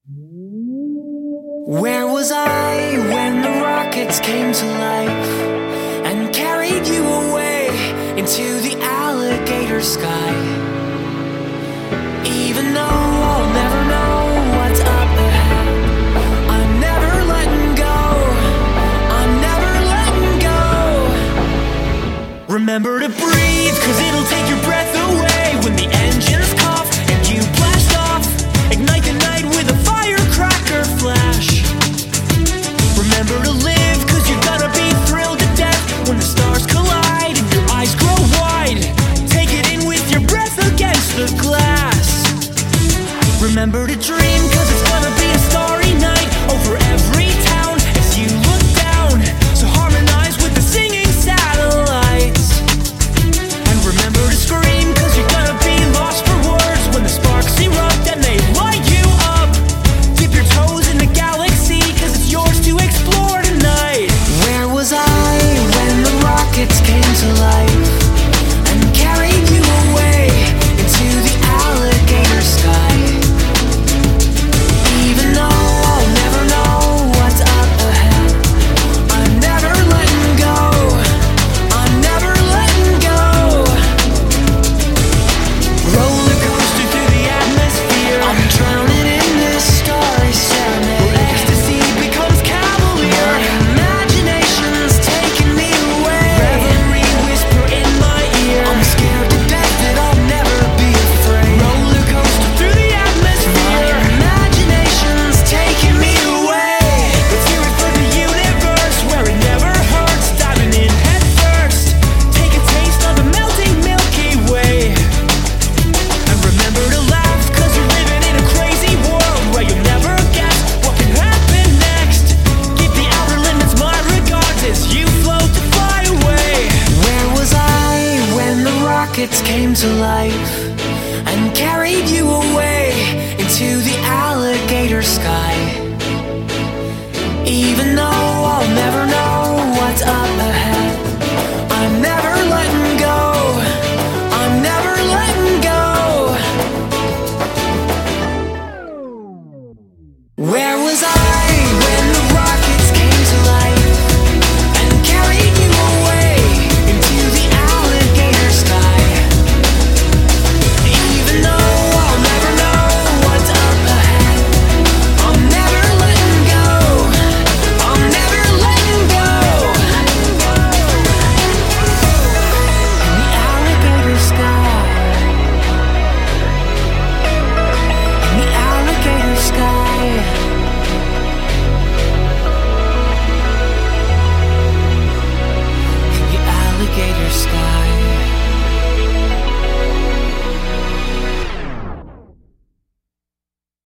Where was I when the rockets came to life and carried you away into the alligator sky? Even though I'll never know what's up ahead, I'm never letting go, I'm never letting go. Remember to breathe, 'cause it'll take your breath away when the engines cough and you blast off. Ignite the night with a firecracker flash. Remember to live, 'cause you're gonna be thrilled to death when the stars collide and your eyes grow wide. Take it in with your breath against the glass. Remember to dream, 'cause it's gonna be a starry night over every town as you look down. So harmonize with the singing satellites. And remember to scream, 'cause you're gonna be lost for words when the sparks erupt and they light you up. Dip your toes in the galaxy, 'cause it's yours to explore tonight. Where was I when the rockets came to life and carried you away into the alligator sky? Even though I'll never know what's up ahead, I'm never letting go, I'm never letting go. Roller coaster through the atmosphere, I'm drowning in this starry serenade. Where ecstasy becomes cavalier, my imagination's taking me away. Reverie whisper in my ear, I'm scared to death that I'll never be afraid. Roller coaster through the atmosphere, my imagination's taking me away. Let's hear it for the universe, where it never hurts. Diving in head first, take a taste of the melting Milky Way. And remember to laugh, 'cause you're living in a crazy world where you'll never guess what can happen next. Give the outer limits my regards as you float to fly away. Where was I when the rockets came to life and carried you away into the alligator sky? Even though I'll never know what's up ahead, I'm never letting go, I'm never letting go. Where